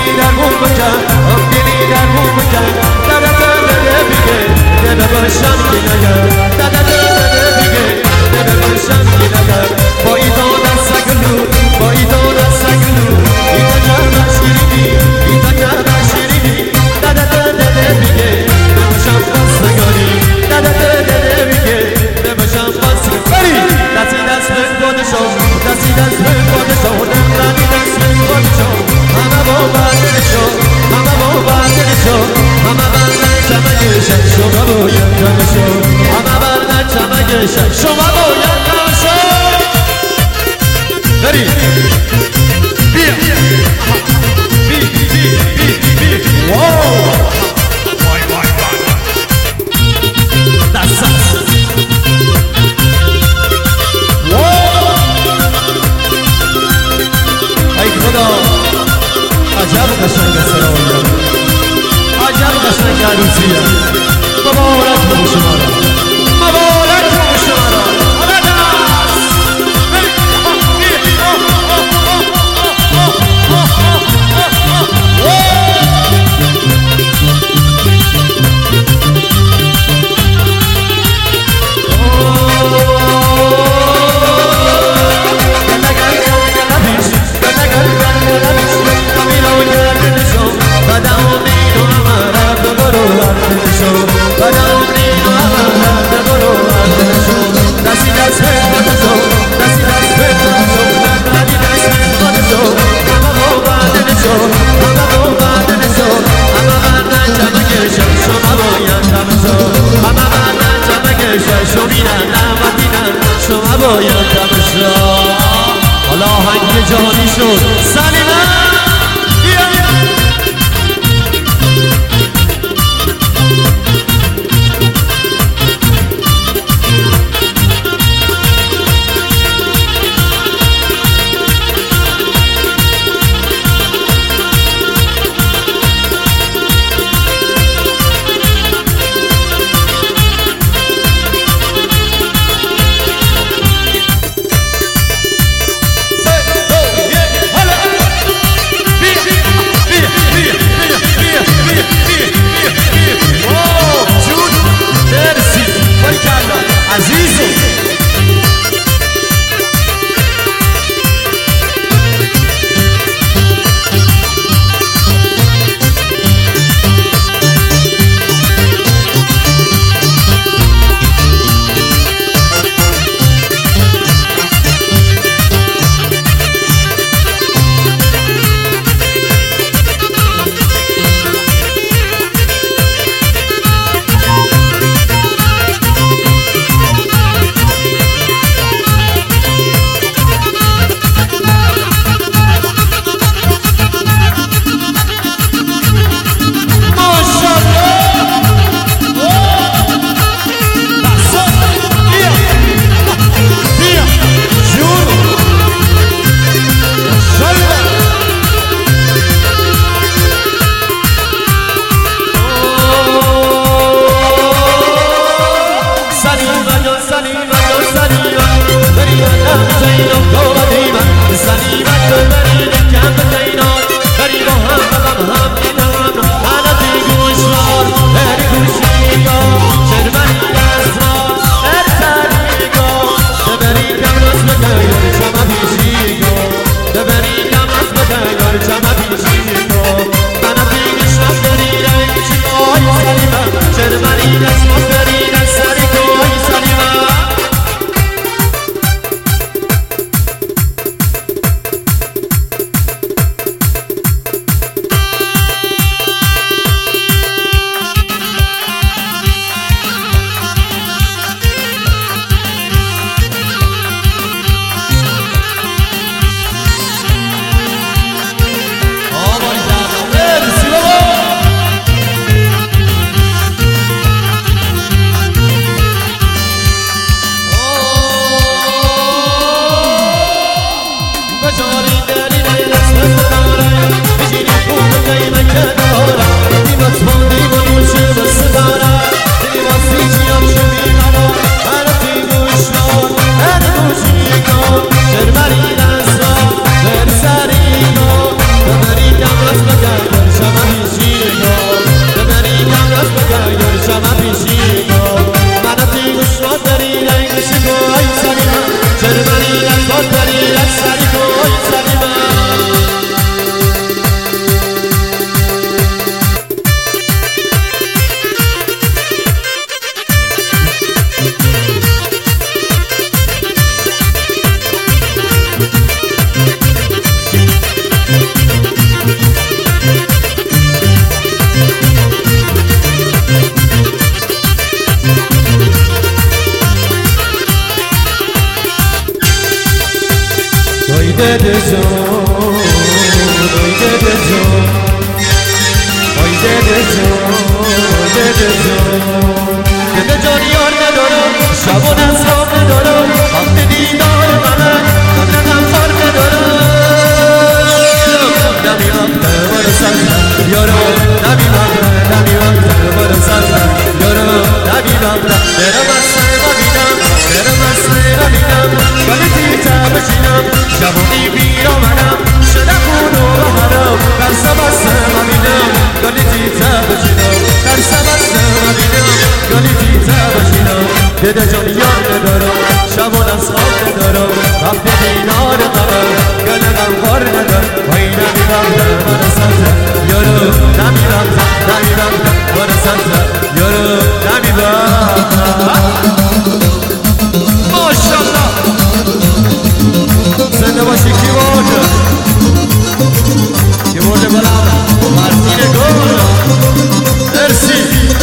در بوم بکن گلی در بوم بکن دادا دادا بیگه دادا باشم کی نگر دادا دادا بیگه دادا باشم کی نگر با ایدان سگلو با ایدان سگلو ایتا جانا شیرینی ایتا جانا شیرینی دادا دادا بیگه دادا باشم خواستگاری دادا دادا بیگه دادا باشم خواستگاری دستی دست به خودشو دستی دست به خودشو دمرانی دست به خودشو همه با بدنشو همه با بدنشو همه بردن چمگشن شما باید کمشو همه بردن چمگشن شما باید کمشو بری بیا بی بی بی بی بی واو وای وای وای دست ای خدا عجب قشنگ سرایم عجب قشنگ عروسیه مبارک به شما را مبارک به شما را شما باید کمشا حالا آهنگ جهانی شد سلیمه دده جان یار ندارم شبان از خواب ندارم وقت دینار قبل گلم بار ندارم وای نمیرم من سازم یارو نمیرم من سازم یارو نمیرم ماشالله زنده باشی کیبورد بلند مارتین گل مرسی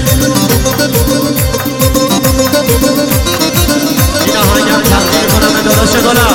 این آهنگم تقدیم کنم به داداش گلم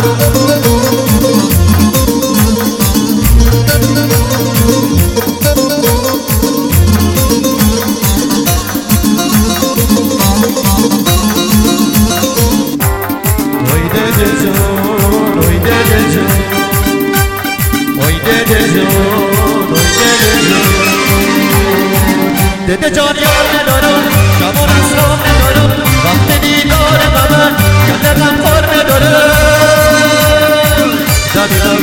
دده جان یار ندارم شبان اسلام ندارم وقت دیدار من گله غم خور ندارم